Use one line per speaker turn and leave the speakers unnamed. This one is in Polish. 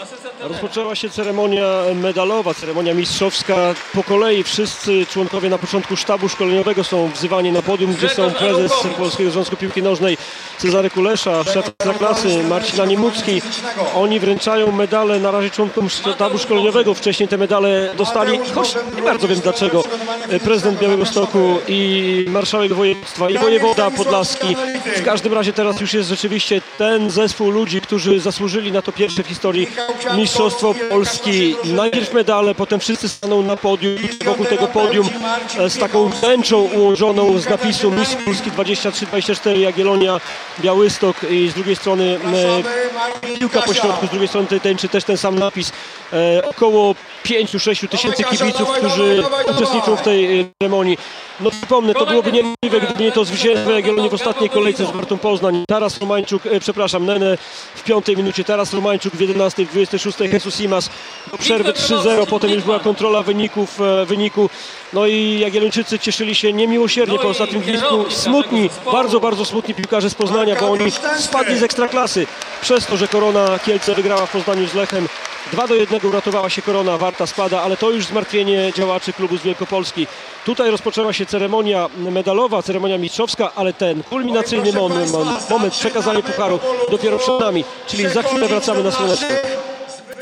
Rozpoczęła się ceremonia medalowa, ceremonia mistrzowska. Po kolei wszyscy członkowie na początku sztabu szkoleniowego są wzywani na podium, gdzie są prezes Polskiego Związku Piłki Nożnej Cezary Kulesza, szef klasy Marcin Niemucki. Oni wręczają medale na razie członkom sztabu szkoleniowego. Wcześniej te medale dostali, choć nie bardzo wiem dlaczego, prezydent Białegostoku i marszałek województwa i wojewoda podlaski. W każdym razie teraz już jest rzeczywiście ten zespół ludzi, którzy zasłużyli na to pierwsze w historii Mistrzostwo Polski. Najpierw medale, potem wszyscy staną na podium, wokół tego podium z taką tęczą ułożoną z napisu Mistrz Polski 23-24 Jagiellonia, Białystok i z drugiej strony piłka po środku, z drugiej strony tej tęczy też ten sam napis. Około 5-6 tysięcy kibiców, którzy uczestniczą w tej ceremonii. No przypomnę, to byłoby niemożliwe, gdyby nie to zwycięstwo Jagiellonii w ostatniej kolejce z Wartą Poznań. Taras Romańczuk, Nene w 5 minucie, Taras Romańczuk w 11, w 26 Jesus Simas. Do przerwy 3-0, potem już była kontrola wyniku. No i Jagiellończycy cieszyli się niemiłosiernie po ostatnim gwizdku. Smutni, bardzo smutni piłkarze z Poznania, bo oni spadli z Ekstraklasy przez to, że Korona Kielce wygrała w Poznaniu z Lechem. 2-1 uratowała się Korona, Warta spada, ale to już zmartwienie działaczy klubu z Wielkopolski. Tutaj rozpoczęła się ceremonia medalowa, ceremonia mistrzowska, ale ten kulminacyjny moment, przekazanie pucharu dopiero przed nami, czyli za chwilę wracamy na Słoneczkę.